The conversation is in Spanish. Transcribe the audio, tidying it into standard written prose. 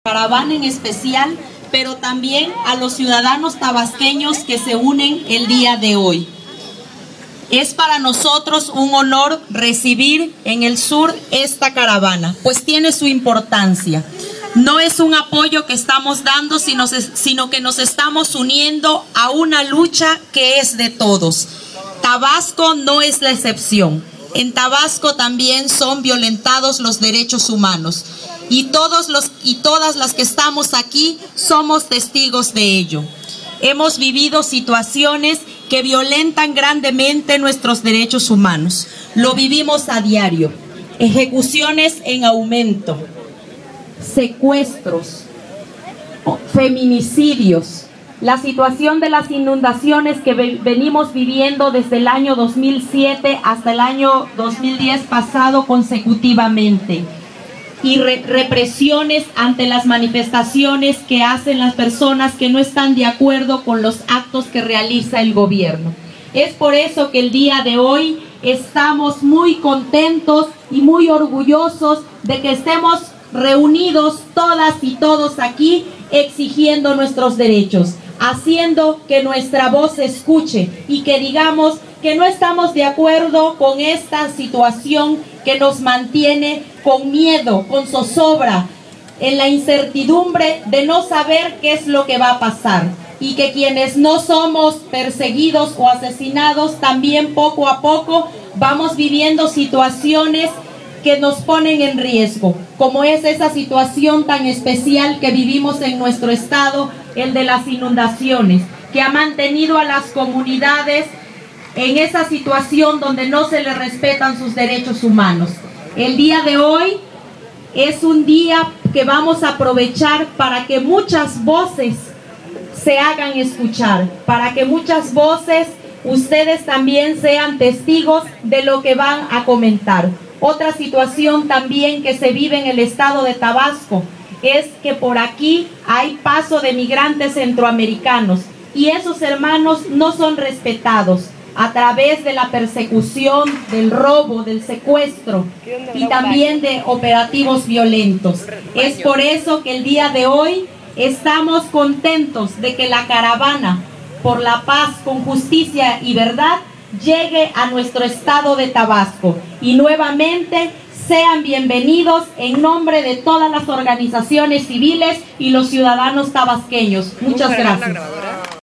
caravana en especial, pero también a los ciudadanos tabasqueños que se unen el día de hoy. Es para nosotros un honor recibir en el sur esta caravana, pues tiene su importancia. No es un apoyo que estamos dando, sino que nos estamos uniendo a una lucha que es de todos. Tabasco no es la excepción. En Tabasco también son violentados los derechos humanos. Y todas las que estamos aquí somos testigos de ello. Hemos vivido situaciones que violentan grandemente nuestros derechos humanos. Lo vivimos a diario. Ejecuciones en aumento, secuestros, feminicidios, la situación de las inundaciones que venimos viviendo desde el año 2007 hasta el año 2010 pasado consecutivamente, y represiones ante las manifestaciones que hacen las personas que no están de acuerdo con los actos que realiza el gobierno. Es por eso que el día de hoy estamos muy contentos y muy orgullosos de que estemos reunidos todas y todos aquí exigiendo nuestros derechos, haciendo que nuestra voz se escuche y que digamos que no estamos de acuerdo con esta situación que nos mantiene con miedo, con zozobra, en la incertidumbre de no saber qué es lo que va a pasar, y que quienes no somos perseguidos o asesinados también poco a poco vamos viviendo situaciones que nos ponen en riesgo, como es esa situación tan especial que vivimos en nuestro estado, el de las inundaciones, que ha mantenido a las comunidades en esa situación donde no se les respetan sus derechos humanos. El día de hoy es un día que vamos a aprovechar para que muchas voces se hagan escuchar, para que muchas voces ustedes también sean testigos de lo que van a comentar. Otra situación también que se vive en el estado de Tabasco es que por aquí hay paso de migrantes centroamericanos y esos hermanos no son respetados a través de la persecución, del robo, del secuestro y también de operativos violentos. Es por eso que el día de hoy estamos contentos de que la caravana por la paz con justicia y verdad llegue a nuestro estado de Tabasco. Y nuevamente sean bienvenidos en nombre de todas las organizaciones civiles y los ciudadanos tabasqueños. Muchas gracias.